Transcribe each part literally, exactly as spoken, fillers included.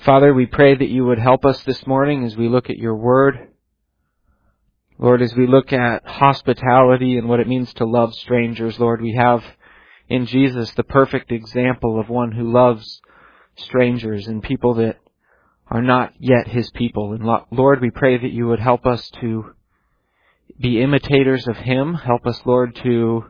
Father, we pray that you would help us this morning as we look at your word. Lord, as we look at hospitality and what it means to love strangers, Lord, we have in Jesus the perfect example of one who loves strangers and people that are not yet his people. And Lord, we pray that you would help us to be imitators of him. Help us, Lord, to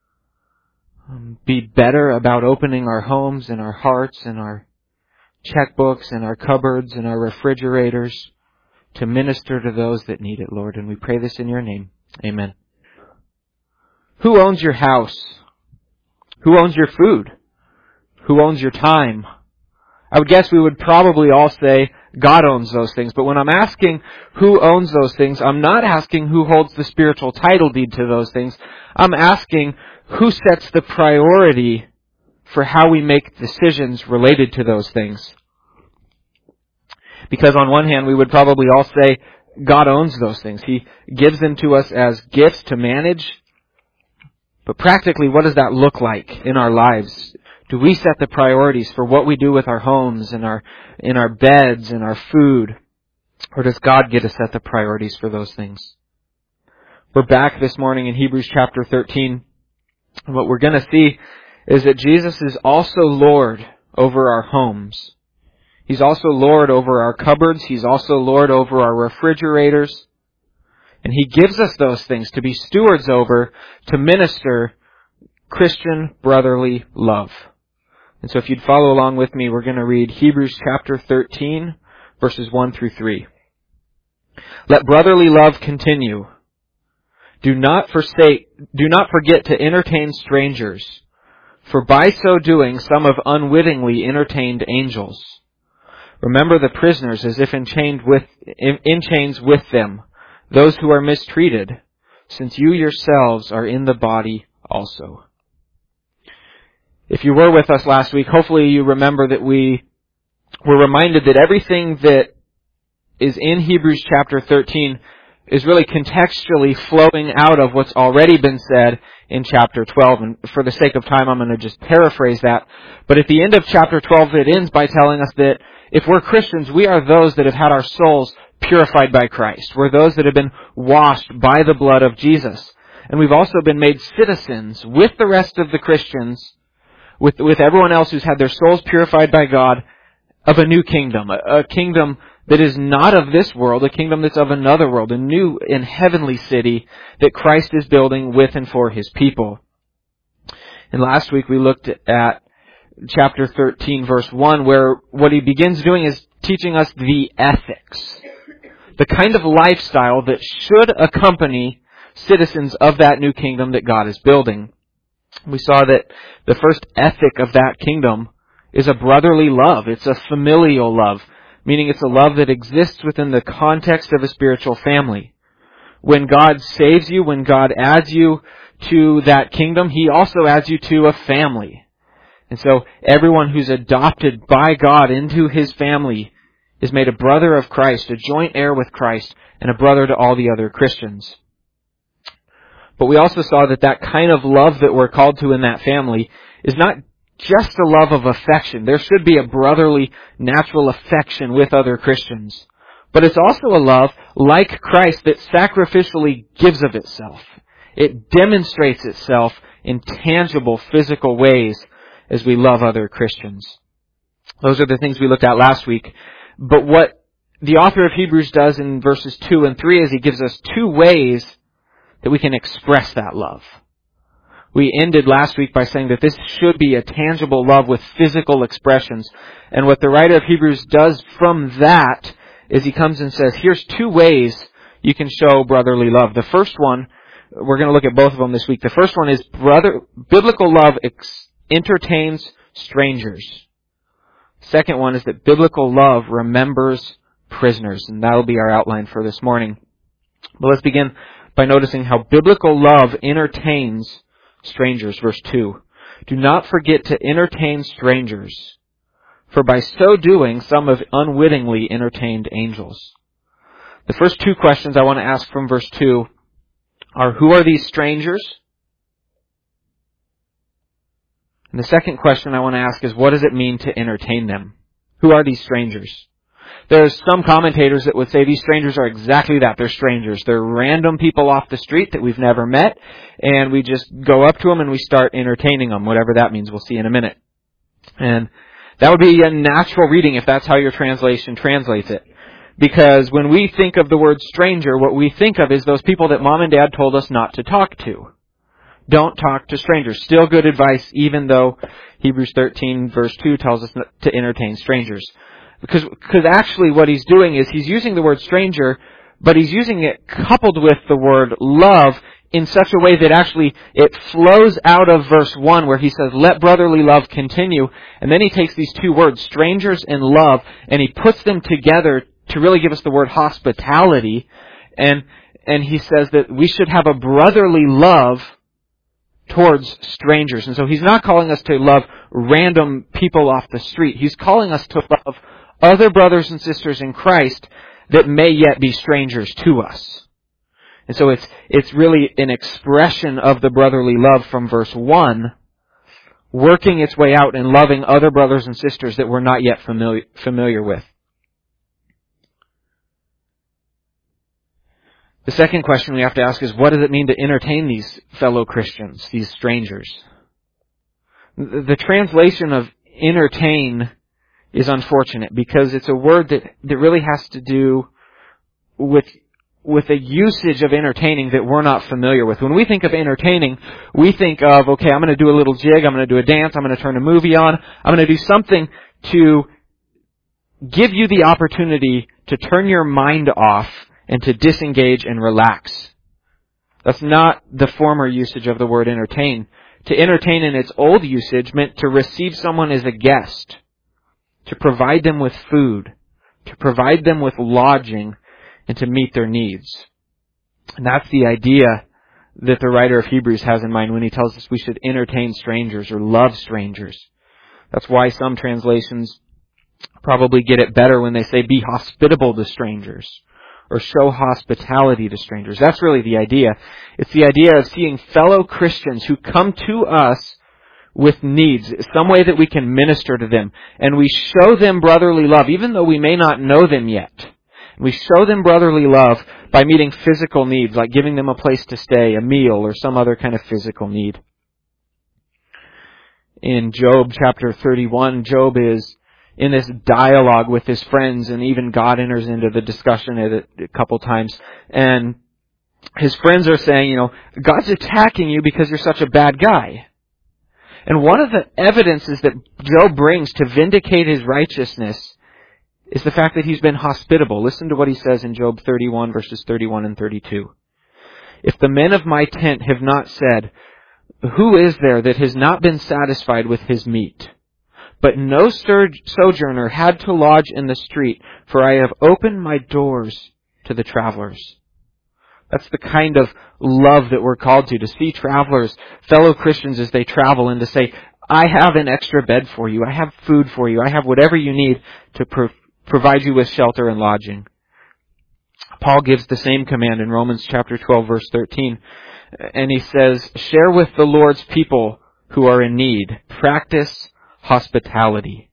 be better about opening our homes and our hearts and our checkbooks and our cupboards and our refrigerators to minister to those that need it, Lord. And we pray this in your name. Amen. Who owns your house? Who owns your food? Who owns your time? I would guess we would probably all say God owns those things. But when I'm asking who owns those things, I'm not asking who holds the spiritual title deed to those things. I'm asking who sets the priority for how we make decisions related to those things. Because on one hand, we would probably all say God owns those things. He gives them to us as gifts to manage. But practically, what does that look like in our lives? Do we set the priorities for what we do with our homes and our in our beds and our food? Or does God get to set the priorities for those things? We're back this morning in Hebrews chapter thirteen. And what we're going to see is that Jesus is also Lord over our homes. He's also Lord over our cupboards. He's also Lord over our refrigerators. And He gives us those things to be stewards over, to minister Christian brotherly love. And so if you'd follow along with me, we're going to read Hebrews chapter thirteen, verses one through three. Let brotherly love continue. Do not forsake, do not forget to entertain strangers, for by so doing some have unwittingly entertained angels. Remember the prisoners as if enchained with, in, in chains with them, those who are mistreated, since you yourselves are in the body also. If you were with us last week, hopefully you remember that we were reminded that everything that is in Hebrews chapter thirteen is really contextually flowing out of what's already been said in chapter twelve. And for the sake of time, I'm going to just paraphrase that. But at the end of chapter twelve, it ends by telling us that if we're Christians, we are those that have had our souls purified by Christ. We're those that have been washed by the blood of Jesus. And we've also been made citizens with the rest of the Christians, with, with everyone else who's had their souls purified by God, of a new kingdom, a, a kingdom that is not of this world, a kingdom that's of another world, a new and heavenly city that Christ is building with and for His people. And last week we looked at chapter thirteen, verse one, where what he begins doing is teaching us the ethics, the kind of lifestyle that should accompany citizens of that new kingdom that God is building. We saw that the first ethic of that kingdom is a brotherly love. It's a familial love, meaning it's a love that exists within the context of a spiritual family. When God saves you, when God adds you to that kingdom, He also adds you to a family. And so everyone who's adopted by God into His family is made a brother of Christ, a joint heir with Christ, and a brother to all the other Christians. But we also saw that that kind of love that we're called to in that family is not just a love of affection. There should be a brotherly, natural affection with other Christians. But it's also a love, like Christ, that sacrificially gives of itself. It demonstrates itself in tangible, physical ways as we love other Christians. Those are the things we looked at last week. But what the author of Hebrews does in verses two and three is he gives us two ways that we can express that love. We ended last week by saying that this should be a tangible love with physical expressions. And what the writer of Hebrews does from that is he comes and says, here's two ways you can show brotherly love. The first one, we're going to look at both of them this week. The first one is brother, biblical love ex- entertains strangers. Second one is that biblical love remembers prisoners. And that'll be our outline for this morning. But let's begin by noticing how biblical love entertains strangers. Verse two. Do not forget to entertain strangers, for by so doing some have unwittingly entertained angels. The first two questions I want to ask from verse two are, who are these strangers? And the second question I want to ask is, what does it mean to entertain them? Who are these strangers? There's some commentators that would say these strangers are exactly that. They're strangers. They're random people off the street that we've never met, and we just go up to them and we start entertaining them, whatever that means. We'll see in a minute. And that would be a natural reading if that's how your translation translates it. Because when we think of the word stranger, what we think of is those people that mom and dad told us not to talk to. Don't talk to strangers. Still good advice, even though Hebrews thirteen verse two tells us to entertain strangers. Because, because actually what he's doing is he's using the word stranger, but he's using it coupled with the word love in such a way that actually it flows out of verse one where he says, let brotherly love continue. And then he takes these two words, strangers and love, and he puts them together to really give us the word hospitality. And, and he says that we should have a brotherly love towards strangers. And so he's not calling us to love random people off the street. He's calling us to love other brothers and sisters in Christ that may yet be strangers to us. And so it's it's really an expression of the brotherly love from verse one, working its way out and loving other brothers and sisters that we're not yet familiar, familiar with. The second question we have to ask is, what does it mean to entertain these fellow Christians, these strangers? The translation of entertain is unfortunate because it's a word that, that really has to do with with a usage of entertaining that we're not familiar with. When we think of entertaining, we think of, okay, I'm going to do a little jig, I'm going to do a dance, I'm going to turn a movie on, I'm going to do something to give you the opportunity to turn your mind off and to disengage and relax. That's not the former usage of the word entertain. To entertain in its old usage meant to receive someone as a guest, to provide them with food, to provide them with lodging, and to meet their needs. And that's the idea that the writer of Hebrews has in mind when he tells us we should entertain strangers or love strangers. That's why some translations probably get it better when they say be hospitable to strangers or show hospitality to strangers. That's really the idea. It's the idea of seeing fellow Christians who come to us with needs, some way that we can minister to them. And we show them brotherly love, even though we may not know them yet. We show them brotherly love by meeting physical needs, like giving them a place to stay, a meal, or some other kind of physical need. In Job chapter thirty-one, Job is in this dialogue with his friends, and even God enters into the discussion a, a couple times. And his friends are saying, you know, God's attacking you because you're such a bad guy. And one of the evidences that Job brings to vindicate his righteousness is the fact that he's been hospitable. Listen to what he says in Job thirty-one, verses thirty-one and thirty-two. If the men of my tent have not said, who is there that has not been satisfied with his meat? But no sojourner had to lodge in the street, for I have opened my doors to the travelers. That's the kind of love that we're called to, to see travelers, fellow Christians as they travel, and to say, I have an extra bed for you, I have food for you, I have whatever you need to pro- provide you with shelter and lodging. Paul gives the same command in Romans chapter twelve, verse thirteen, and he says, share with the Lord's people who are in need. Practice hospitality.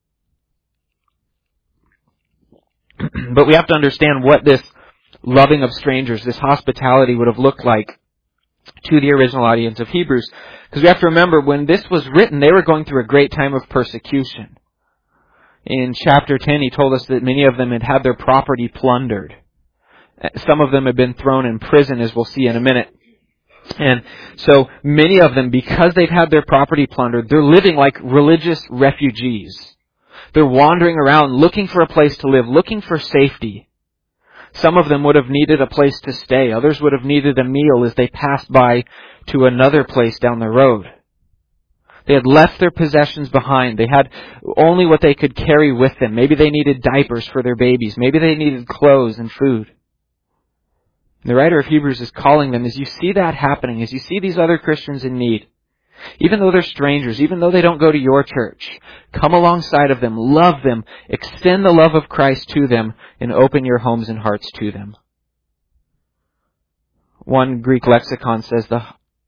But we have to understand what this loving of strangers, this hospitality would have looked like to the original audience of Hebrews. Because we have to remember, when this was written, they were going through a great time of persecution. In chapter ten, he told us that many of them had had their property plundered. Some of them had been thrown in prison, as we'll see in a minute. And so many of them, because they've had their property plundered, they're living like religious refugees. They're wandering around looking for a place to live, looking for safety. Some of them would have needed a place to stay. Others would have needed a meal as they passed by to another place down the road. They had left their possessions behind. They had only what they could carry with them. Maybe they needed diapers for their babies. Maybe they needed clothes and food. The writer of Hebrews is calling them, as you see that happening, as you see these other Christians in need, even though they're strangers, even though they don't go to your church, come alongside of them, love them, extend the love of Christ to them, and open your homes and hearts to them. One Greek lexicon says the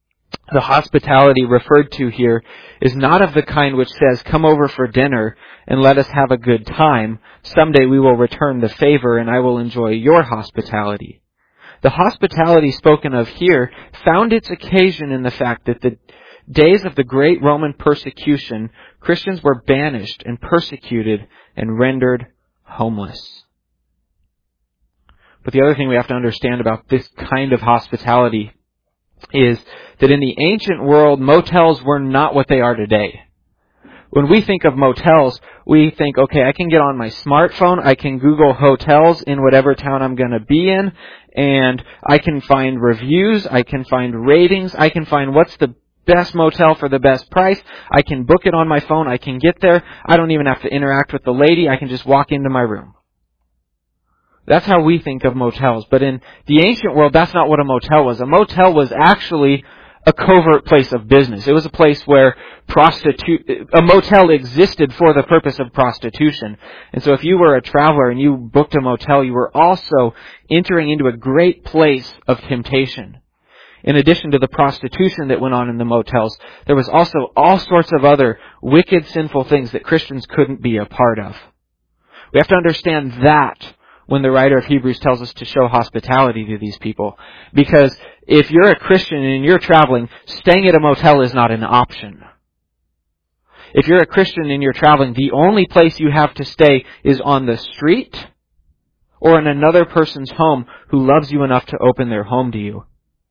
The hospitality referred to here is not of the kind which says, come over for dinner and let us have a good time. Someday we will return the favor and I will enjoy your hospitality. The hospitality spoken of here found its occasion in the fact that the days of the great Roman persecution, Christians were banished and persecuted and rendered homeless. But the other thing we have to understand about this kind of hospitality is that in the ancient world, motels were not what they are today. When we think of motels, we think, okay, I can get on my smartphone, I can Google hotels in whatever town I'm going to be in, and I can find reviews, I can find ratings, I can find what's the best motel for the best price, I can book it on my phone, I can get there, I don't even have to interact with the lady, I can just walk into my room. That's how we think of motels. But in the ancient world, that's not what a motel was. A motel was actually a covert place of business. It was a place where prostitu- a motel existed for the purpose of prostitution. And so if you were a traveler and you booked a motel, you were also entering into a great place of temptation. In addition to the prostitution that went on in the motels, there was also all sorts of other wicked, sinful things that Christians couldn't be a part of. We have to understand that when the writer of Hebrews tells us to show hospitality to these people. Because if you're a Christian and you're traveling, staying at a motel is not an option. If you're a Christian and you're traveling, the only place you have to stay is on the street or in another person's home who loves you enough to open their home to you.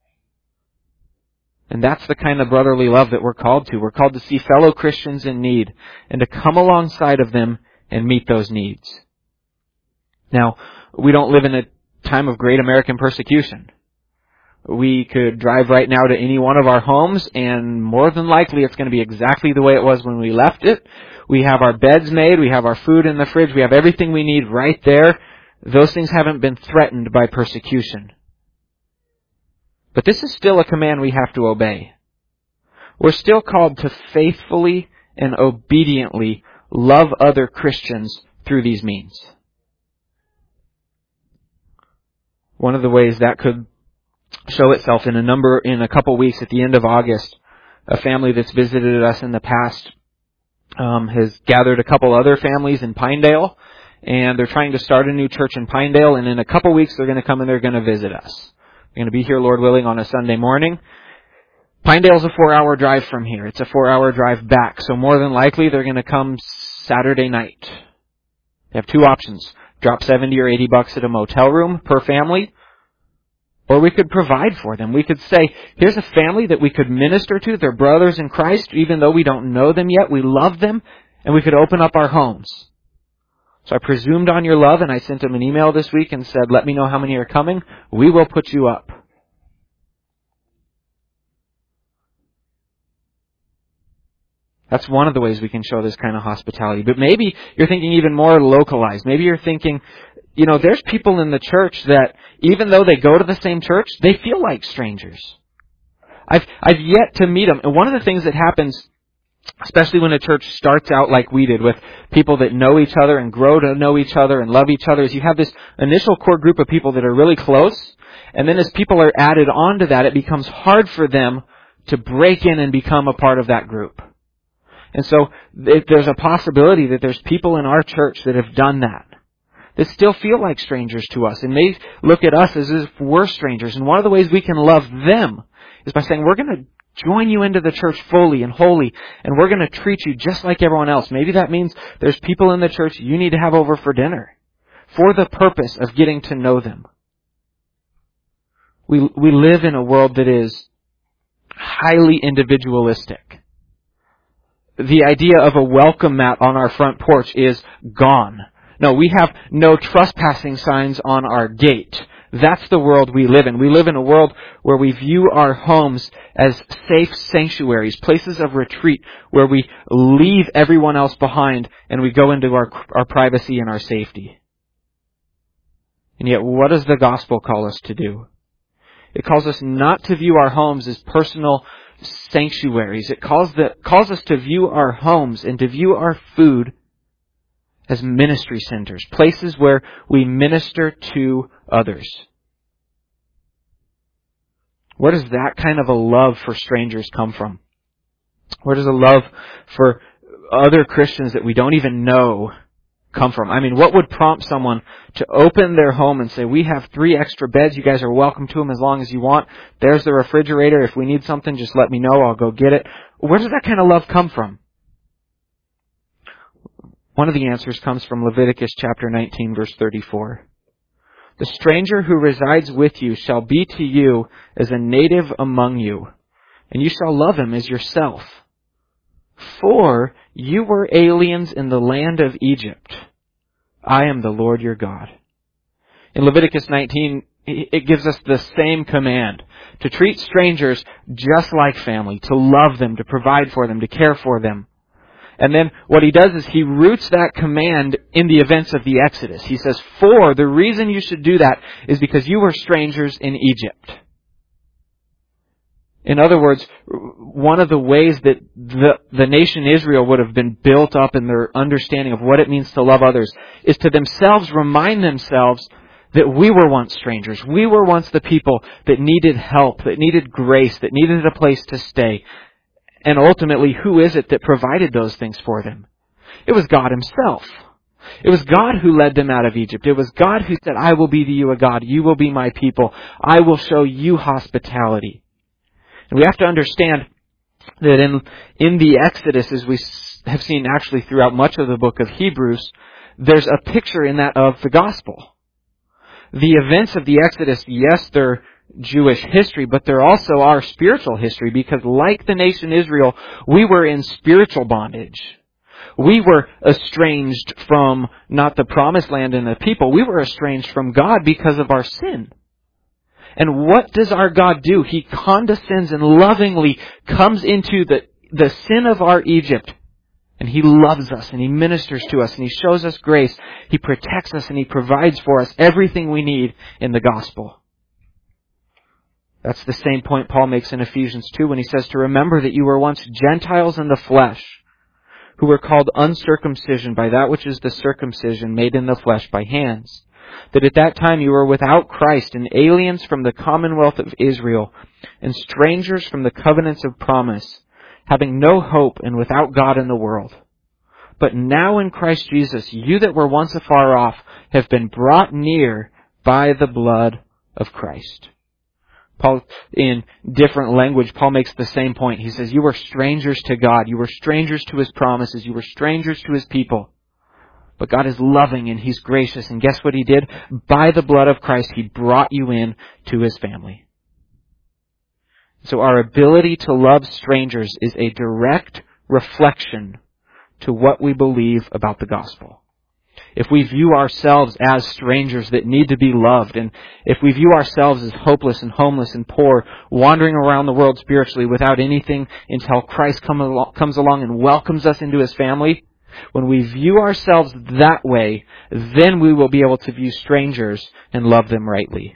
And that's the kind of brotherly love that we're called to. We're called to see fellow Christians in need and to come alongside of them and meet those needs. Now, we don't live in a time of great American persecution. We could drive right now to any one of our homes, and more than likely it's going to be exactly the way it was when we left it. We have our beds made, we have our food in the fridge, we have everything we need right there. Those things haven't been threatened by persecution. But this is still a command we have to obey. We're still called to faithfully and obediently love other Christians through these means. One of the ways that could show itself in a number, in a couple weeks at the end of August, a family that's visited us in the past um, has gathered a couple other families in Pinedale, and they're trying to start a new church in Pinedale, and in a couple weeks they're going to come and they're going to visit us. They're going to be here, Lord willing, on a Sunday morning. Pinedale's a four-hour drive from here. It's a four-hour drive back, so more than likely they're going to come Saturday night. They have two options. Drop seventy or eighty bucks at a motel room per family, or we could provide for them. We could say, here's a family that we could minister to. They're brothers in Christ, even though we don't know them yet. We love them, and we could open up our homes. So I presumed on your love, and I sent them an email this week and said, let me know how many are coming. We will put you up. That's one of the ways we can show this kind of hospitality. But maybe you're thinking even more localized. Maybe you're thinking, you know, there's people in the church that even though they go to the same church, they feel like strangers. I've I've yet to meet them. And one of the things that happens, especially when a church starts out like we did, with people that know each other and grow to know each other and love each other, is you have this initial core group of people that are really close. And then as people are added onto that, it becomes hard for them to break in and become a part of that group. And so there's a possibility that there's people in our church that have done that, that still feel like strangers to us and may look at us as if we're strangers. And one of the ways we can love them is by saying, we're going to join you into the church fully and wholly, and we're going to treat you just like everyone else. Maybe that means there's people in the church you need to have over for dinner for the purpose of getting to know them. We, we live in a world that is highly individualistic. The idea of a welcome mat on our front porch is gone. No, we have no trespassing signs on our gate. That's the world we live in. We live in a world where we view our homes as safe sanctuaries, places of retreat where we leave everyone else behind and we go into our, our privacy and our safety. And yet, what does the gospel call us to do? It calls us not to view our homes as personal sanctuaries. It calls the, calls us to view our homes and to view our food as ministry centers, places where we minister to others. Where does that kind of a love for strangers come from? Where does a love for other Christians that we don't even know come from? I mean, what would prompt someone to open their home and say, we have three extra beds, you guys are welcome to them as long as you want. There's the refrigerator. If we need something, just let me know. I'll go get it. Where does that kind of love come from? One of the answers comes from Leviticus chapter nineteen, verse thirty-four. The stranger who resides with you shall be to you as a native among you, and you shall love him as yourself. For you were aliens in the land of Egypt. I am the Lord your God. In Leviticus nineteen, it gives us the same command, to treat strangers just like family, to love them, to provide for them, to care for them. And then what he does is he roots that command in the events of the Exodus. He says, for the reason you should do that is because you were strangers in Egypt. In other words, one of the ways that the, the nation Israel would have been built up in their understanding of what it means to love others is to themselves remind themselves that we were once strangers. We were once the people that needed help, that needed grace, that needed a place to stay. And ultimately, who is it that provided those things for them? It was God Himself. It was God who led them out of Egypt. It was God who said, I will be to you a God. You will be my people. I will show you hospitality. And we have to understand that in, in the Exodus, as we have seen actually throughout much of the book of Hebrews, there's a picture in that of the gospel. The events of the Exodus, yes, they're Jewish history, but they're also our spiritual history, because like the nation Israel, we were in spiritual bondage. We were estranged from not the promised land and the people. We were estranged from God because of our sin. And what does our God do? He condescends and lovingly comes into the, the sin of our Egypt. And He loves us and He ministers to us and He shows us grace. He protects us and He provides for us everything we need in the gospel. That's the same point Paul makes in Ephesians two when he says to remember that you were once Gentiles in the flesh, who were called uncircumcision by that which is the circumcision made in the flesh by hands. That at that time you were without Christ and aliens from the commonwealth of Israel and strangers from the covenants of promise, having no hope and without God in the world. But now in Christ Jesus, you that were once afar off have been brought near by the blood of Christ. Paul, in different language, Paul makes the same point. He says, you were strangers to God. You were strangers to His promises. You were strangers to His people. But God is loving and He's gracious. And guess what He did? By the blood of Christ, He brought you in to His family. So our ability to love strangers is a direct reflection to what we believe about the gospel. If we view ourselves as strangers that need to be loved, and if we view ourselves as hopeless and homeless and poor, wandering around the world spiritually without anything until Christ come along, comes along and welcomes us into His family, when we view ourselves that way, then we will be able to view strangers and love them rightly.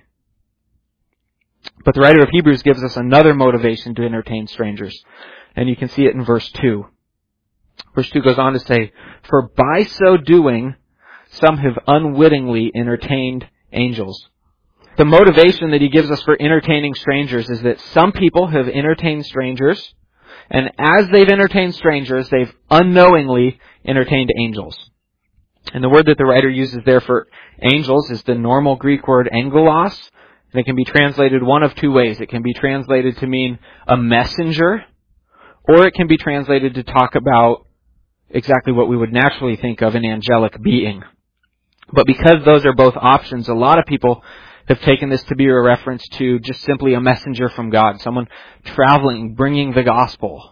But the writer of Hebrews gives us another motivation to entertain strangers, and you can see it in verse two. Verse two goes on to say, for by so doing, some have unwittingly entertained angels. The motivation that he gives us for entertaining strangers is that some people have entertained strangers, and as they've entertained strangers, they've unknowingly entertained angels. And the word that the writer uses there for angels is the normal Greek word angelos, and it can be translated one of two ways. It can be translated to mean a messenger, or it can be translated to talk about exactly what we would naturally think of an angelic being. But because those are both options, a lot of people have taken this to be a reference to just simply a messenger from God, someone traveling, bringing the gospel.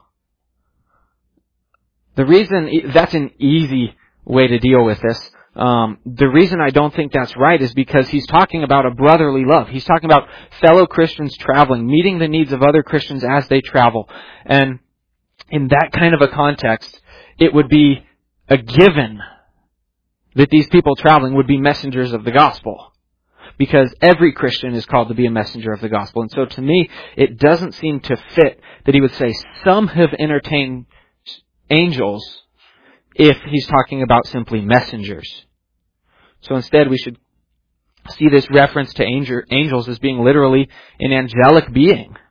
The reason, that's an easy way to deal with this. Um, the reason I don't think that's right is because he's talking about a brotherly love. He's talking about fellow Christians traveling, meeting the needs of other Christians as they travel. And in that kind of a context, it would be a given that these people traveling would be messengers of the gospel. Because every Christian is called to be a messenger of the gospel. And so to me, it doesn't seem to fit that he would say some have entertained angels if he's talking about simply messengers. So instead we should see this reference to angels as being literally an angelic being.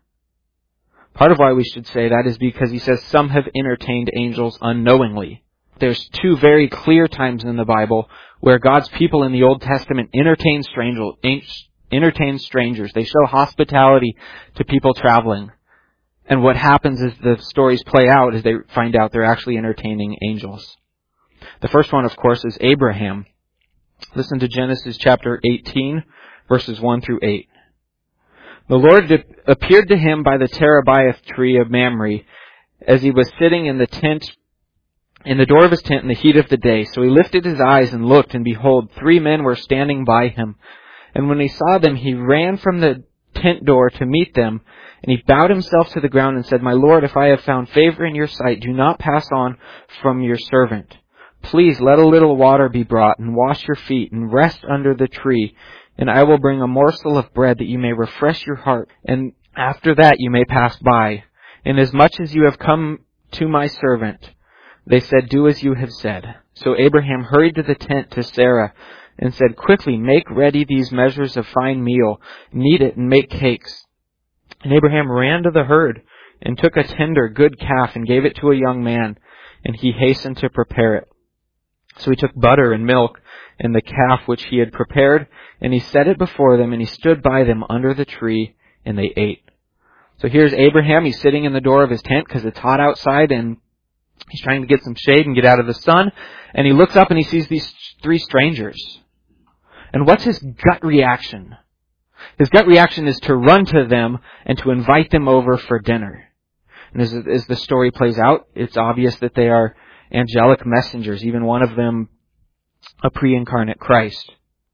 Part of why we should say that is because he says some have entertained angels unknowingly. There's two very clear times in the Bible where God's people in the Old Testament entertain strangers. Entertain strangers. They show hospitality to people traveling. And what happens as the stories play out is they find out they're actually entertaining angels. The first one, of course, is Abraham. Listen to Genesis chapter eighteen, verses one through eight. The Lord appeared to him by the terebinth tree of Mamre as he was sitting in the tent, in the door of his tent in the heat of the day. So he lifted his eyes and looked, and behold, three men were standing by him. And when he saw them, he ran from the tent door to meet them, and he bowed himself to the ground and said, My Lord, if I have found favor in your sight, do not pass on from your servant. Please let a little water be brought, and wash your feet, and rest under the tree, and I will bring a morsel of bread that you may refresh your heart, and after that you may pass by. Inasmuch as you have come to my servant, they said, Do as you have said. So Abraham hurried to the tent to Sarah, and said, Quickly, make ready these measures of fine meal, knead it, and make cakes. And Abraham ran to the herd, and took a tender, good calf, and gave it to a young man, and he hastened to prepare it. So he took butter and milk, and the calf which he had prepared, and he set it before them, and he stood by them under the tree, and they ate. So here's Abraham. He's sitting in the door of his tent because it's hot outside, and he's trying to get some shade and get out of the sun. And he looks up and he sees these three strangers. And what's his gut reaction? His gut reaction is to run to them and to invite them over for dinner. And as, as the story plays out, it's obvious that they are angelic messengers, even one of them a pre-incarnate Christ.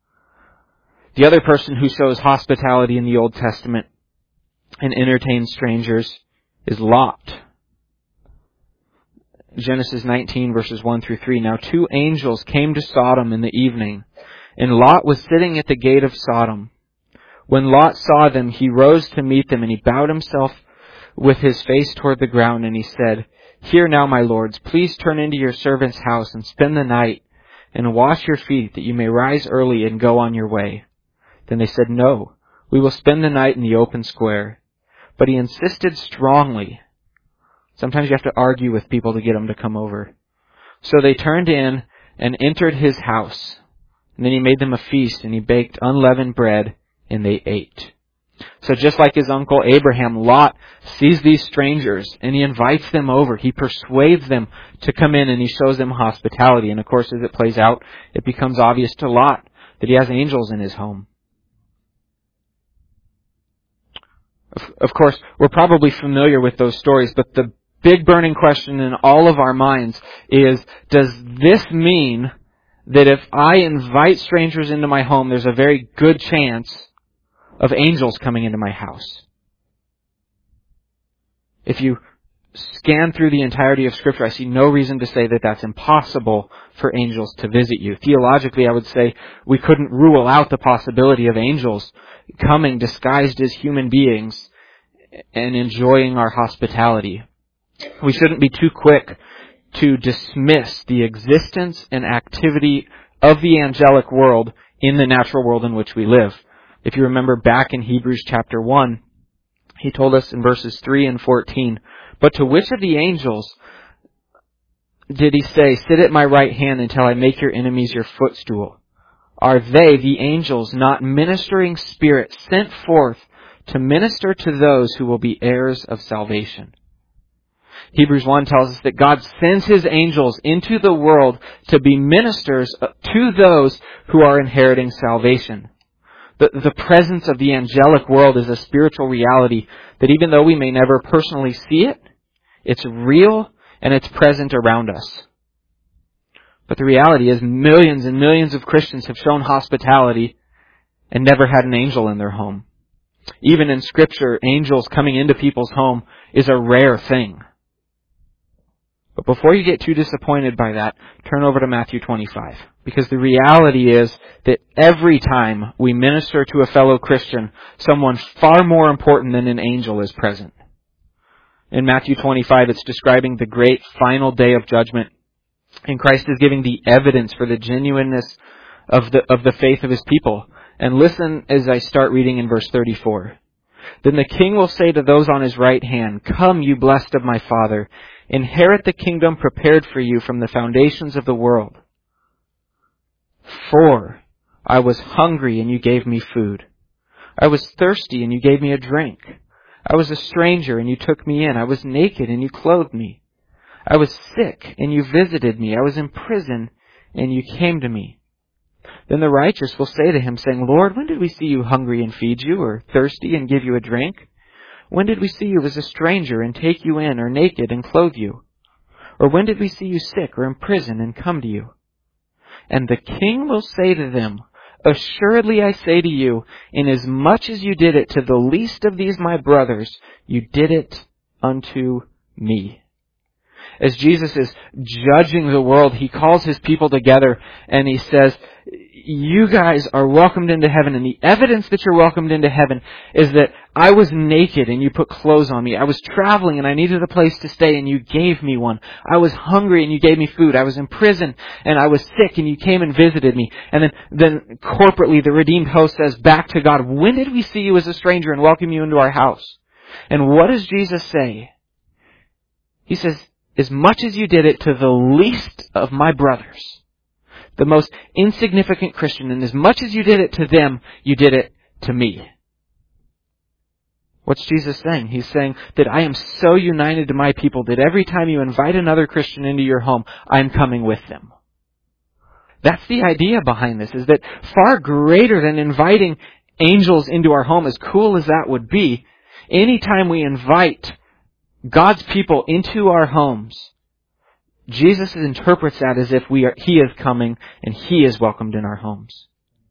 The other person who shows hospitality in the Old Testament and entertains strangers is Lot. Genesis nineteen, verses one through three. Now two angels came to Sodom in the evening, and Lot was sitting at the gate of Sodom. When Lot saw them, he rose to meet them, and he bowed himself with his face toward the ground, and he said, Hear now, my lords, please turn into your servant's house and spend the night, and wash your feet, that you may rise early and go on your way. Then they said, No, we will spend the night in the open square. But he insisted strongly. Sometimes you have to argue with people to get them to come over. So they turned in and entered his house. And then he made them a feast, and he baked unleavened bread, and they ate. So just like his uncle Abraham, Lot sees these strangers, and he invites them over. He persuades them to come in, and he shows them hospitality. And of course, as it plays out, it becomes obvious to Lot that he has angels in his home. Of, of course, we're probably familiar with those stories, but the big burning question in all of our minds is, does this mean that if I invite strangers into my home, there's a very good chance of angels coming into my house? If you scan through the entirety of Scripture, I see no reason to say that that's impossible for angels to visit you. Theologically, I would say we couldn't rule out the possibility of angels coming disguised as human beings and enjoying our hospitality. We shouldn't be too quick to dismiss the existence and activity of the angelic world in the natural world in which we live. If you remember back in Hebrews chapter one, he told us in verses three and fourteen, But to which of the angels did he say, Sit at my right hand until I make your enemies your footstool? Are they, the angels, not ministering spirits sent forth to minister to those who will be heirs of salvation? Hebrews one tells us that God sends His angels into the world to be ministers to those who are inheriting salvation. The, the presence of the angelic world is a spiritual reality that even though we may never personally see it, it's real and it's present around us. But the reality is millions and millions of Christians have shown hospitality and never had an angel in their home. Even in Scripture, angels coming into people's home is a rare thing. But before you get too disappointed by that, turn over to Matthew twenty-five. Because the reality is that every time we minister to a fellow Christian, someone far more important than an angel is present. In Matthew twenty-five, it's describing the great final day of judgment. And Christ is giving the evidence for the genuineness of the, of the faith of His people. And listen as I start reading in verse thirty-four. Then the king will say to those on his right hand, 'Come, you blessed of my Father, inherit the kingdom prepared for you from the foundations of the world. For I was hungry and you gave me food. I was thirsty and you gave me a drink. I was a stranger and you took me in. I was naked and you clothed me. I was sick and you visited me. I was in prison and you came to me.' Then the righteous will say to him, saying, 'Lord, when did we see you hungry and feed you, or thirsty and give you a drink? When did we see you as a stranger and take you in, or naked and clothe you? Or when did we see you sick or in prison and come to you?' And the king will say to them, 'Assuredly I say to you, inasmuch as you did it to the least of these my brothers, you did it unto me.'" As Jesus is judging the world, He calls His people together and He says, "You guys are welcomed into heaven, and the evidence that you're welcomed into heaven is that I was naked and you put clothes on me. I was traveling and I needed a place to stay and you gave me one. I was hungry and you gave me food. I was in prison and I was sick and you came and visited me." And then, then corporately the redeemed host says back to God, "When did we see you as a stranger and welcome you into our house?" And what does Jesus say? He says, "As much as you did it to the least of my brothers, the most insignificant Christian, and as much as you did it to them, you did it to me." What's Jesus saying? He's saying that I am so united to my people that every time you invite another Christian into your home, I'm coming with them. That's the idea behind this, is that far greater than inviting angels into our home, as cool as that would be, anytime we invite God's people into our homes, Jesus interprets that as if we are, He is coming and He is welcomed in our homes.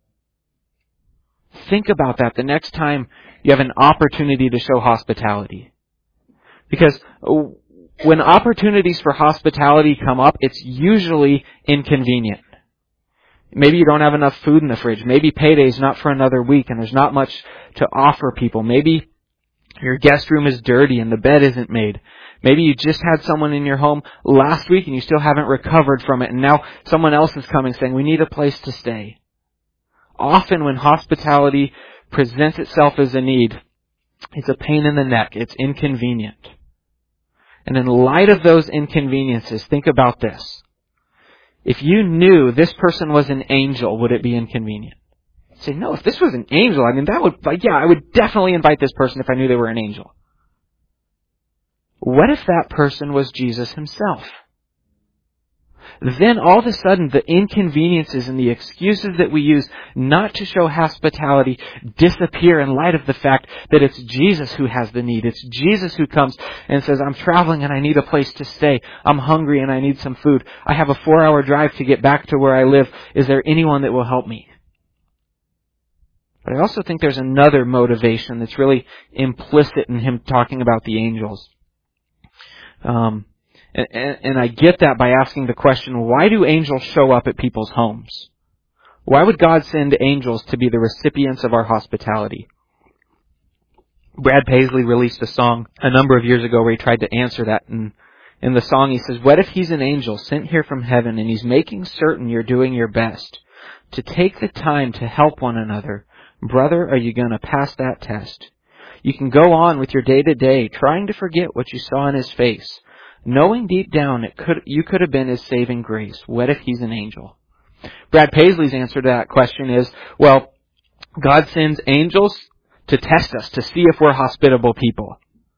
Think about that the next time you have an opportunity to show hospitality. Because when opportunities for hospitality come up, it's usually inconvenient. Maybe you don't have enough food in the fridge. Maybe payday's not for another week and there's not much to offer people. Maybe your guest room is dirty and the bed isn't made. Maybe you just had someone in your home last week and you still haven't recovered from it, and now someone else is coming saying, "We need a place to stay." Often when hospitality presents itself as a need, it's a pain in the neck. It's inconvenient. And in light of those inconveniences, think about this. If you knew this person was an angel, would it be inconvenient? Say, no, if this was an angel, I mean, that would, like, yeah, I would definitely invite this person if I knew they were an angel. What if that person was Jesus Himself? Then all of a sudden the inconveniences and the excuses that we use not to show hospitality disappear in light of the fact that it's Jesus who has the need. It's Jesus who comes and says, "I'm traveling and I need a place to stay. I'm hungry and I need some food. I have a four hour drive to get back to where I live. Is there anyone that will help me?" But I also think there's another motivation that's really implicit in Him talking about the angels. Um, and, and, and I get that by asking the question, why do angels show up at people's homes? Why would God send angels to be the recipients of our hospitality? Brad Paisley released a song a number of years ago where he tried to answer that. And in the song he says, "What if He's an angel sent here from heaven and He's making certain you're doing your best to take the time to help one another? Brother, are you going to pass that test? You can go on with your day-to-day, trying to forget what you saw in His face, knowing deep down it could you could have been His saving grace. What if He's an angel?" Brad Paisley's answer to that question is, well, God sends angels to test us, to see if we're hospitable people.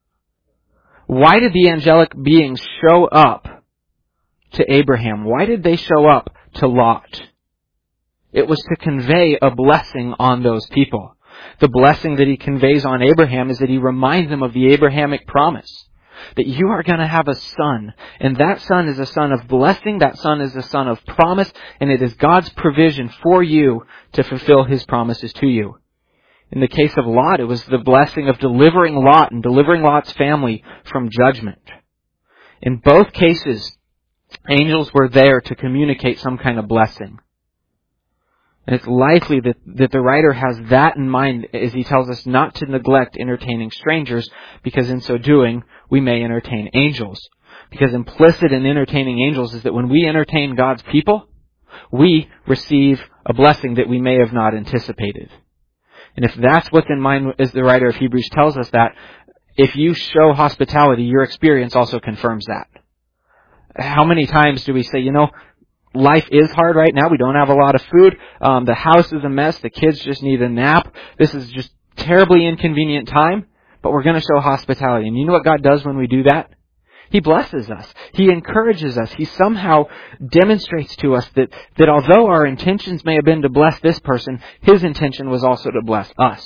Why did the angelic beings show up to Abraham? Why did they show up to Lot? It was to convey a blessing on those people. The blessing that He conveys on Abraham is that He reminds them of the Abrahamic promise. That you are going to have a son. And that son is a son of blessing. That son is a son of promise. And it is God's provision for you to fulfill His promises to you. In the case of Lot, it was the blessing of delivering Lot and delivering Lot's family from judgment. In both cases, angels were there to communicate some kind of blessing. And it's likely that, that the writer has that in mind as he tells us not to neglect entertaining strangers, because in so doing, we may entertain angels. Because implicit in entertaining angels is that when we entertain God's people, we receive a blessing that we may have not anticipated. And if that's what's in mind as the writer of Hebrews tells us that, if you show hospitality, your experience also confirms that. How many times do we say, you know, life is hard right now. We don't have a lot of food. Um, the house is a mess. The kids just need a nap. This is just terribly inconvenient time, but we're going to show hospitality. And you know what God does when we do that? He blesses us. He encourages us. He somehow demonstrates to us that, that although our intentions may have been to bless this person, His intention was also to bless us.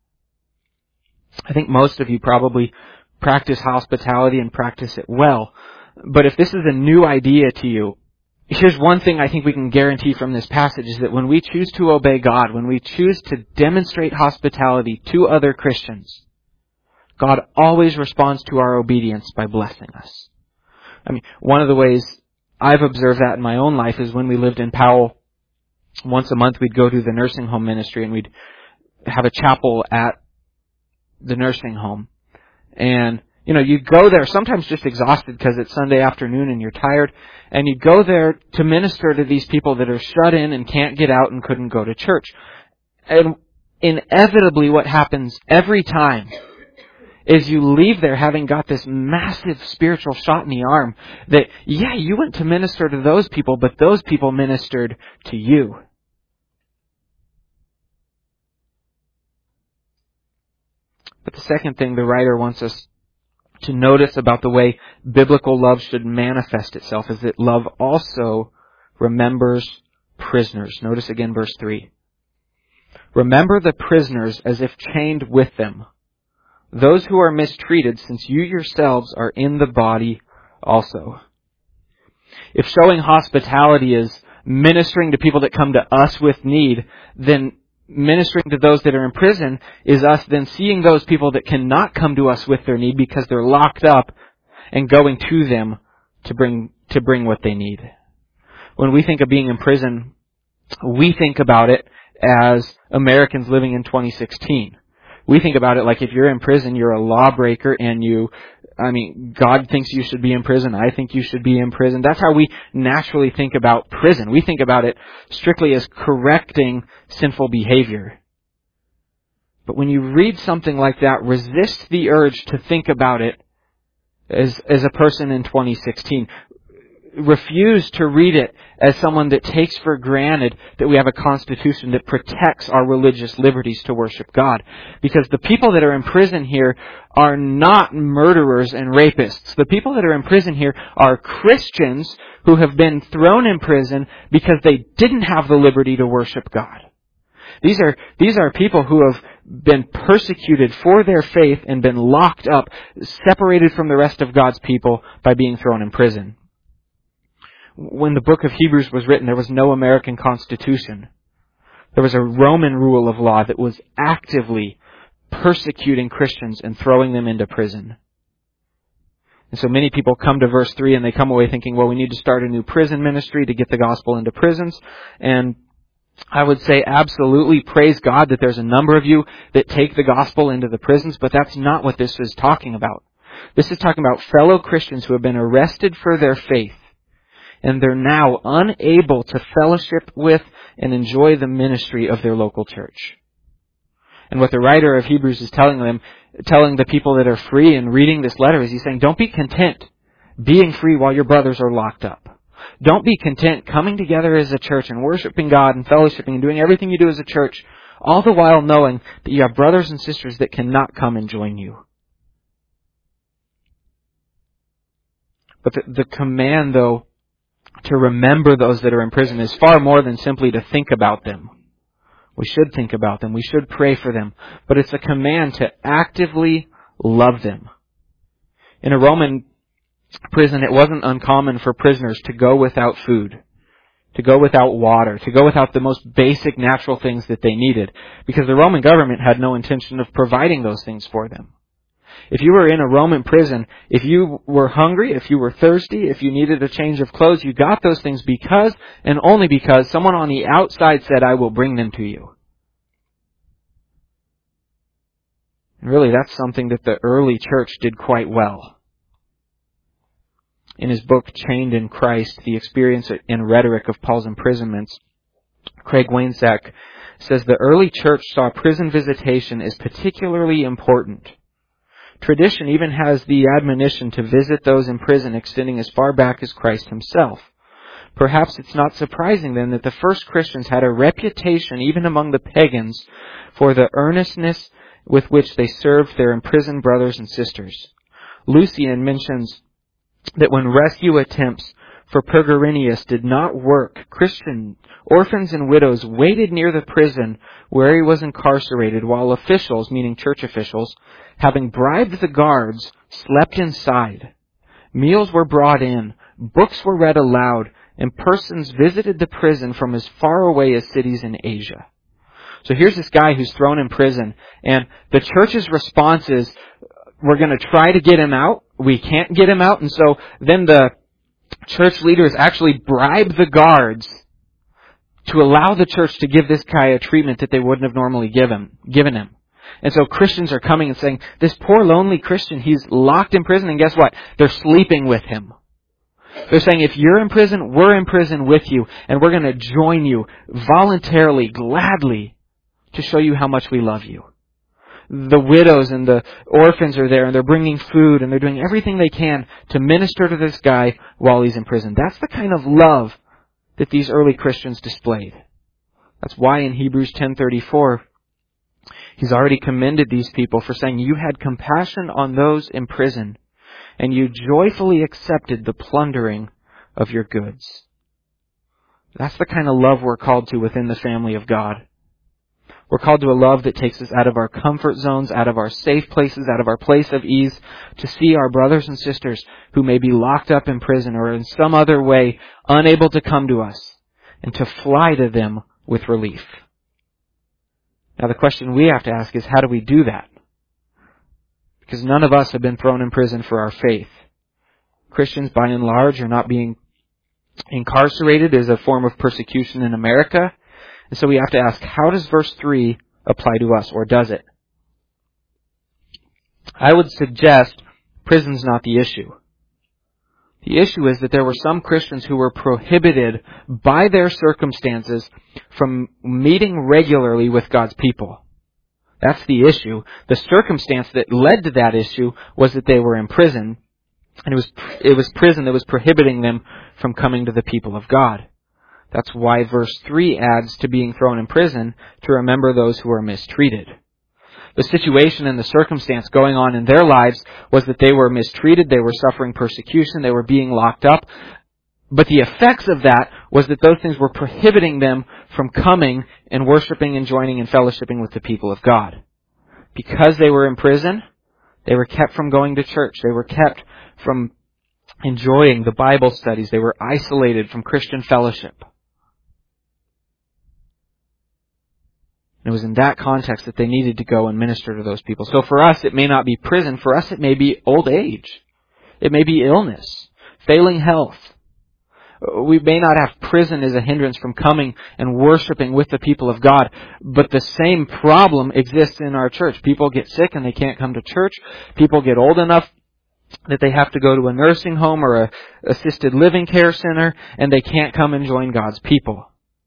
I think most of you probably practice hospitality and practice it well. But if this is a new idea to you, here's one thing I think we can guarantee from this passage is that when we choose to obey God, when we choose to demonstrate hospitality to other Christians, God always responds to our obedience by blessing us. I mean, one of the ways I've observed that in my own life is when we lived in Powell, once a month we'd go to the nursing home ministry and we'd have a chapel at the nursing home. And, you know, you go there sometimes just exhausted because it's Sunday afternoon and you're tired. And you go there to minister to these people that are shut in and can't get out and couldn't go to church. And inevitably what happens every time is you leave there having got this massive spiritual shot in the arm that, yeah, you went to minister to those people, but those people ministered to you. But the second thing the writer wants us to notice about the way biblical love should manifest itself is that love also remembers prisoners. Notice again verse three. Remember the prisoners as if chained with them, those who are mistreated, since you yourselves are in the body also. If showing hospitality is ministering to people that come to us with need, then ministering to those that are in prison is us then seeing those people that cannot come to us with their need because they're locked up and going to them to bring to bring what they need. When we think of being in prison, we think about it as Americans living in twenty sixteen. We think about it like if you're in prison, you're a lawbreaker and you, I mean, God thinks you should be in prison. I think you should be in prison. That's how we naturally think about prison. We think about it strictly as correcting sinful behavior. But when you read something like that, resist the urge to think about it as, as a person in twenty sixteen. Refuse to read it as someone that takes for granted that we have a constitution that protects our religious liberties to worship God. Because the people that are in prison here are not murderers and rapists. The people that are in prison here are Christians who have been thrown in prison because they didn't have the liberty to worship God. These are, these are people who have been persecuted for their faith and been locked up, separated from the rest of God's people by being thrown in prison. When the book of Hebrews was written, there was no American Constitution. There was a Roman rule of law that was actively persecuting Christians and throwing them into prison. And so many people come to verse three and they come away thinking, well, we need to start a new prison ministry to get the gospel into prisons. And I would say absolutely praise God that there's a number of you that take the gospel into the prisons, but that's not what this is talking about. This is talking about fellow Christians who have been arrested for their faith. And they're now unable to fellowship with and enjoy the ministry of their local church. And what the writer of Hebrews is telling them, telling the people that are free and reading this letter is he's saying, don't be content being free while your brothers are locked up. Don't be content coming together as a church and worshiping God and fellowshipping and doing everything you do as a church, all the while knowing that you have brothers and sisters that cannot come and join you. But the, the command, though, to remember those that are in prison is far more than simply to think about them. We should think about them. We should pray for them. But it's a command to actively love them. In a Roman prison, it wasn't uncommon for prisoners to go without food, to go without water, to go without the most basic natural things that they needed, because the Roman government had no intention of providing those things for them. If you were in a Roman prison, if you were hungry, if you were thirsty, if you needed a change of clothes, you got those things because and only because someone on the outside said, I will bring them to you. And really, that's something that the early church did quite well. In his book, Chained in Christ, the experience and rhetoric of Paul's imprisonments, Craig Wainsack says the early church saw prison visitation as particularly important. Tradition even has the admonition to visit those in prison extending as far back as Christ himself. Perhaps it's not surprising then that the first Christians had a reputation even among the pagans for the earnestness with which they served their imprisoned brothers and sisters. Lucian mentions that when rescue attempts for Peregrinus did not work, Christian orphans and widows waited near the prison where he was incarcerated, while officials, meaning church officials, having bribed the guards, slept inside. Meals were brought in, books were read aloud, and persons visited the prison from as far away as cities in Asia. So here's this guy who's thrown in prison, and the church's response is, we're going to try to get him out. We can't get him out. And so then the church leaders actually bribe the guards to allow the church to give this guy a treatment that they wouldn't have normally given, given him. And so Christians are coming and saying, this poor lonely Christian, he's locked in prison, and guess what? They're sleeping with him. They're saying, if you're in prison, we're in prison with you, and we're going to join you voluntarily, gladly, to show you how much we love you. The widows and the orphans are there, and they're bringing food, and they're doing everything they can to minister to this guy while he's in prison. That's the kind of love that these early Christians displayed. That's why in Hebrews ten thirty-four, he's already commended these people for saying, you had compassion on those in prison, and you joyfully accepted the plundering of your goods. That's the kind of love we're called to within the family of God. We're called to a love that takes us out of our comfort zones, out of our safe places, out of our place of ease, to see our brothers and sisters who may be locked up in prison or in some other way unable to come to us, and to fly to them with relief. Now the question we have to ask is, how do we do that? Because none of us have been thrown in prison for our faith. Christians, by and large, are not being incarcerated as a form of persecution in America. And so we have to ask, how does verse three apply to us, or does it? I would suggest prison's not the issue. The issue is that there were some Christians who were prohibited by their circumstances from meeting regularly with God's people. That's the issue. The circumstance that led to that issue was that they were in prison, and it was it was prison that was prohibiting them from coming to the people of God. That's why verse three adds to being thrown in prison, to remember those who are mistreated. The situation and the circumstance going on in their lives was that they were mistreated, they were suffering persecution, they were being locked up. But the effects of that was that those things were prohibiting them from coming and worshiping and joining and fellowshipping with the people of God. Because they were in prison, they were kept from going to church. They were kept from enjoying the Bible studies. They were isolated from Christian fellowship. It was in that context that they needed to go and minister to those people. So for us, it may not be prison. For us, it may be old age. It may be illness, failing health. We may not have prison as a hindrance from coming and worshiping with the people of God, but the same problem exists in our church. People get sick and they can't come to church. People get old enough that they have to go to a nursing home or a assisted living care center, and they can't come and join God's people.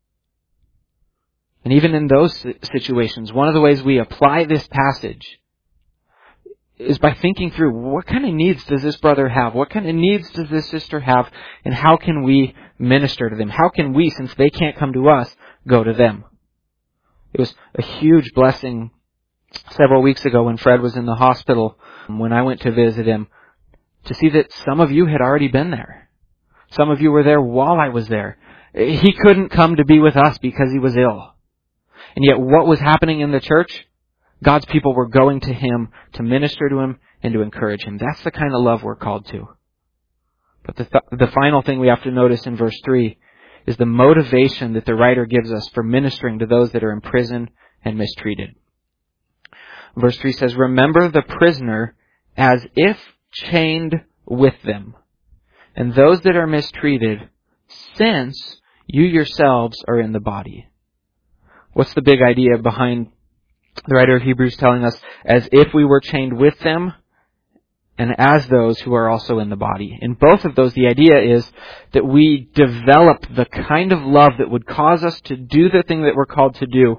And even in those situations, one of the ways we apply this passage is by thinking through, what kind of needs does this brother have? What kind of needs does this sister have? And how can we minister to them? How can we, since they can't come to us, go to them? It was a huge blessing several weeks ago when Fred was in the hospital, when I went to visit him, to see that some of you had already been there. Some of you were there while I was there. He couldn't come to be with us because he was ill. And yet what was happening in the church? God's people were going to him to minister to him and to encourage him. That's the kind of love we're called to. But the, th- the final thing we have to notice in verse three is the motivation that the writer gives us for ministering to those that are in prison and mistreated. Verse three says, remember the prisoner as if chained with them, and those that are mistreated, since you yourselves are in the body. What's the big idea behind the writer of Hebrews telling us, as if we were chained with them, and as those who are also in the body? In both of those, the idea is that we develop the kind of love that would cause us to do the thing that we're called to do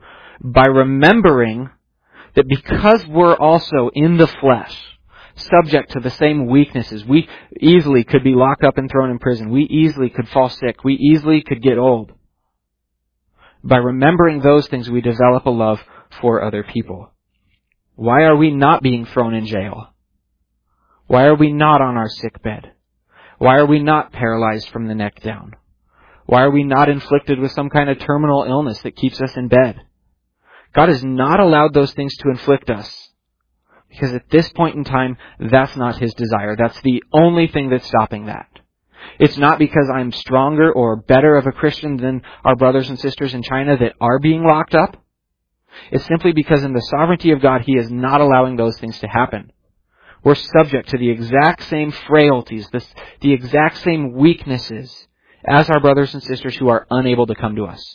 by remembering that because we're also in the flesh, subject to the same weaknesses, we easily could be locked up and thrown in prison. We easily could fall sick. We easily could get old. By remembering those things, we develop a love for other people. Why are we not being thrown in jail? Why are we not on our sick bed? Why are we not paralyzed from the neck down? Why are we not inflicted with some kind of terminal illness that keeps us in bed? God has not allowed those things to inflict us, because at this point in time, that's not His desire. That's the only thing that's stopping that. It's not because I'm stronger or better of a Christian than our brothers and sisters in China that are being locked up. It's simply because in the sovereignty of God, He is not allowing those things to happen. We're subject to the exact same frailties, the, the exact same weaknesses as our brothers and sisters who are unable to come to us.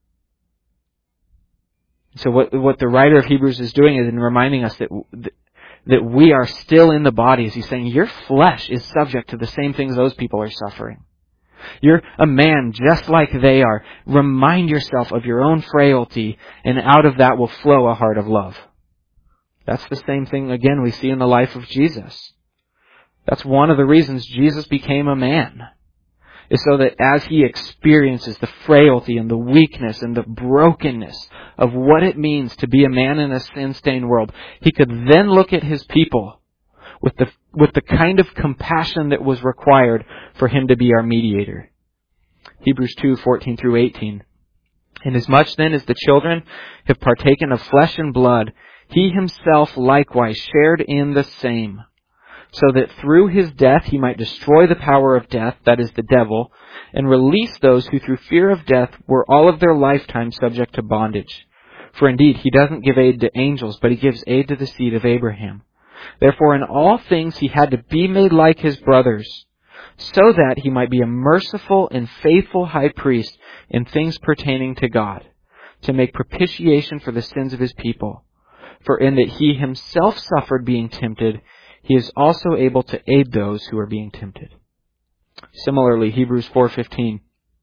So what, what the writer of Hebrews is doing is in reminding us that, that we are still in the body. As he's saying, your flesh is subject to the same things those people are suffering. You're a man just like they are. Remind yourself of your own frailty, and out of that will flow a heart of love. That's the same thing, again, we see in the life of Jesus. That's one of the reasons Jesus became a man, is so that as He experiences the frailty and the weakness and the brokenness of what it means to be a man in a sin-stained world, He could then look at His people with the with the kind of compassion that was required for Him to be our mediator. Hebrews two, fourteen through eighteen. Inasmuch then as the children have partaken of flesh and blood, He Himself likewise shared in the same, so that through His death He might destroy the power of death, that is the devil, and release those who through fear of death were all of their lifetime subject to bondage. For indeed, He doesn't give aid to angels, but He gives aid to the seed of Abraham. Therefore in all things He had to be made like His brothers, so that He might be a merciful and faithful high priest in things pertaining to God, to make propitiation for the sins of His people. For in that He Himself suffered being tempted, He is also able to aid those who are being tempted. Similarly, Hebrews four fifteen.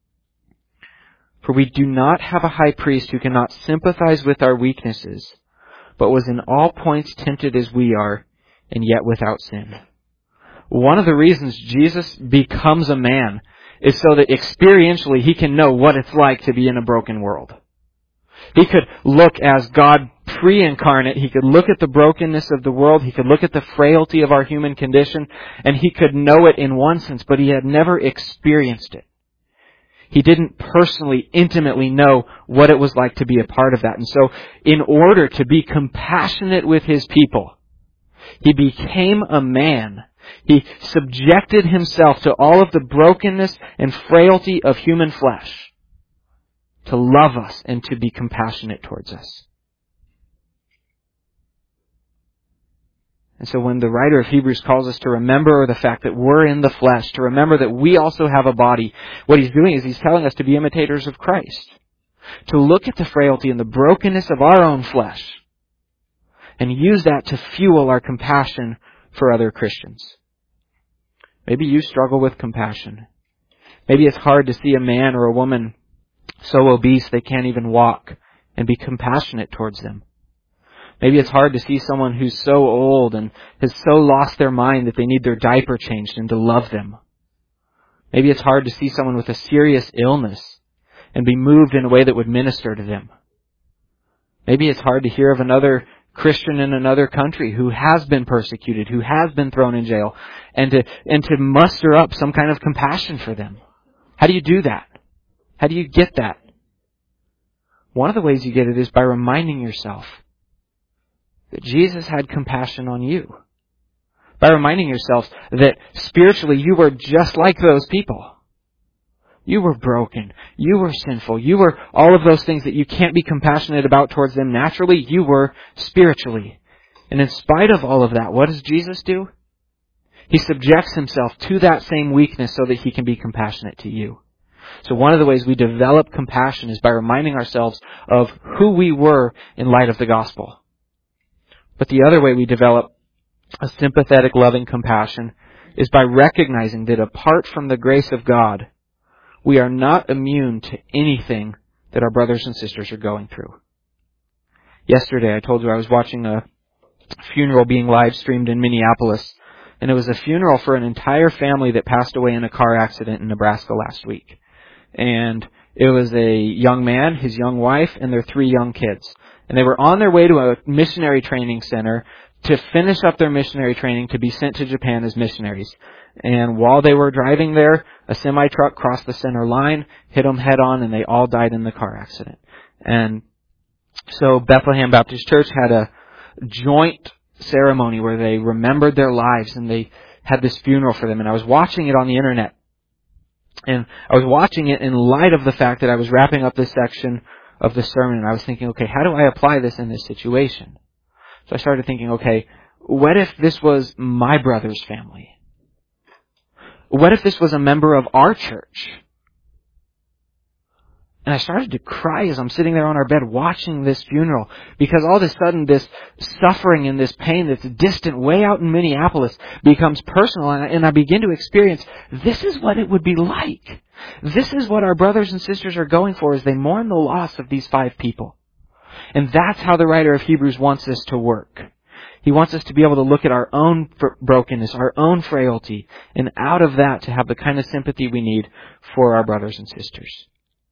For we do not have a high priest who cannot sympathize with our weaknesses, but was in all points tempted as we are, and yet without sin. One of the reasons Jesus becomes a man is so that experientially He can know what it's like to be in a broken world. He could look as God pre-incarnate. He could look at the brokenness of the world. He could look at the frailty of our human condition, and He could know it in one sense, but He had never experienced it. He didn't personally, intimately know what it was like to be a part of that. And so, in order to be compassionate with His people, He became a man. He subjected Himself to all of the brokenness and frailty of human flesh, to love us and to be compassionate towards us. And so when the writer of Hebrews calls us to remember the fact that we're in the flesh, to remember that we also have a body, what he's doing is he's telling us to be imitators of Christ, to look at the frailty and the brokenness of our own flesh, and use that to fuel our compassion for other Christians. Maybe you struggle with compassion. Maybe it's hard to see a man or a woman so obese they can't even walk and be compassionate towards them. Maybe it's hard to see someone who's so old and has so lost their mind that they need their diaper changed and to love them. Maybe it's hard to see someone with a serious illness and be moved in a way that would minister to them. Maybe it's hard to hear of another Christian in another country who has been persecuted, who has been thrown in jail, and to and to muster up some kind of compassion for them. How do you do that? How do you get that? One of the ways you get it is by reminding yourself that Jesus had compassion on you. By reminding yourself that spiritually you were just like those people. You were broken. You were sinful. You were all of those things that you can't be compassionate about towards them naturally. You were spiritually. And in spite of all of that, what does Jesus do? He subjects Himself to that same weakness so that He can be compassionate to you. So one of the ways we develop compassion is by reminding ourselves of who we were in light of the gospel. But the other way we develop a sympathetic, loving compassion is by recognizing that apart from the grace of God, we are not immune to anything that our brothers and sisters are going through. yesterday I told you I was watching a funeral being live streamed in Minneapolis, and it was a funeral for an entire family that passed away in a car accident in Nebraska last week. And it was a young man, his young wife, and their three young kids. And they were on their way to a missionary training center to finish up their missionary training to be sent to Japan as missionaries. And while they were driving there, a semi-truck crossed the center line, hit them head on, and they all died in the car accident. And so Bethlehem Baptist Church had a joint ceremony where they remembered their lives, and they had this funeral for them. And I was watching it on the internet. And I was watching it in light of the fact that I was wrapping up this section of the sermon, and I was thinking, okay, how do I apply this in this situation? So I started thinking, okay, what if this was my brother's family? What if this was a member of our church? And I started to cry as I'm sitting there on our bed watching this funeral, because all of a sudden this suffering and this pain that's distant way out in Minneapolis becomes personal, and I, and I begin to experience, this is what it would be like. This is what our brothers and sisters are going for as they mourn the loss of these five people. And that's how the writer of Hebrews wants us to work. He wants us to be able to look at our own brokenness, our own frailty, and out of that to have the kind of sympathy we need for our brothers and sisters.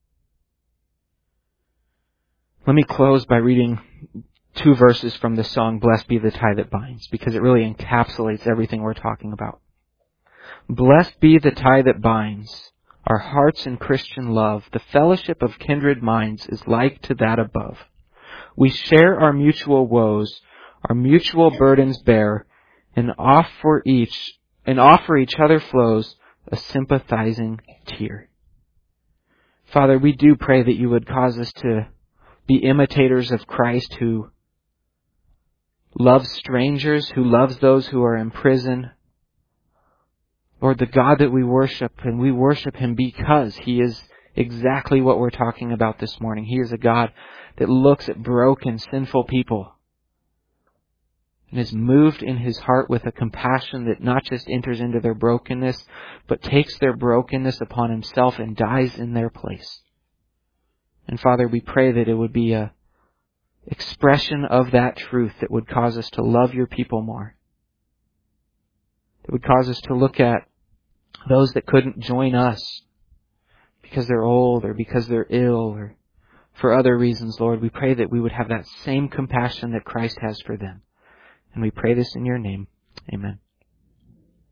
Let me close by reading two verses from the song, Blessed Be the Tie That Binds, because it really encapsulates everything we're talking about. Blessed be the tie that binds our hearts in Christian love. The fellowship of kindred minds is like to that above. We share our mutual woes, our mutual burdens bear, and offer each, and offer each other flows a sympathizing tear. Father, we do pray that you would cause us to be imitators of Christ, who loves strangers, who loves those who are in prison. Lord, the God that we worship, and we worship Him because He is exactly what we're talking about this morning. He is a God that looks at broken, sinful people and is moved in His heart with a compassion that not just enters into their brokenness, but takes their brokenness upon Himself and dies in their place. And Father, we pray that it would be a expression of that truth that would cause us to love your people more. It would cause us to look at those that couldn't join us because they're old or because they're ill or for other reasons, Lord. We pray that we would have that same compassion that Christ has for them. And we pray this in your name. Amen.